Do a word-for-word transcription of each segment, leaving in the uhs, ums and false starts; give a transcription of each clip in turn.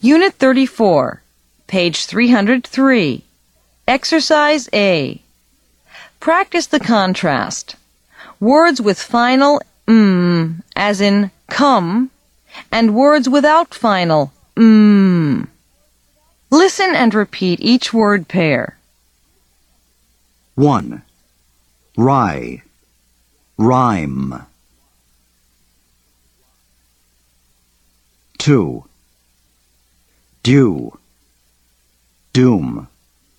Unit thirty-four, page three hundred three. Exercise A. Practice the contrast. Words with final mm, as in come, and words without final mm. Listen and repeat each word pair. one. Rye, rhyme. two. Dew, doom.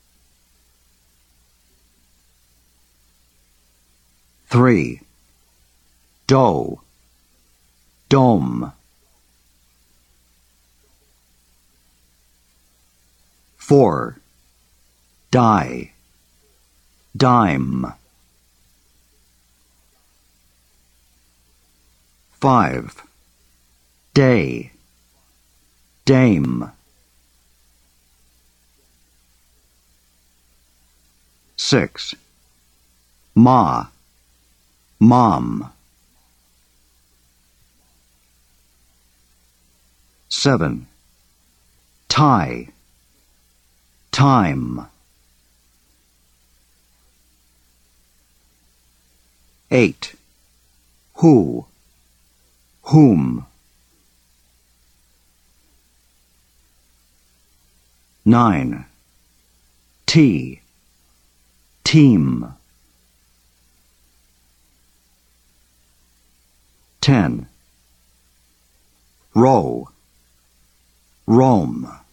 three. Dough, dome. four. Die, dime. five. Day, dame. six. Ma, mom. seven. Tie, time. eight. Who, whom. nine. Tea, team. ten. Row, Rome.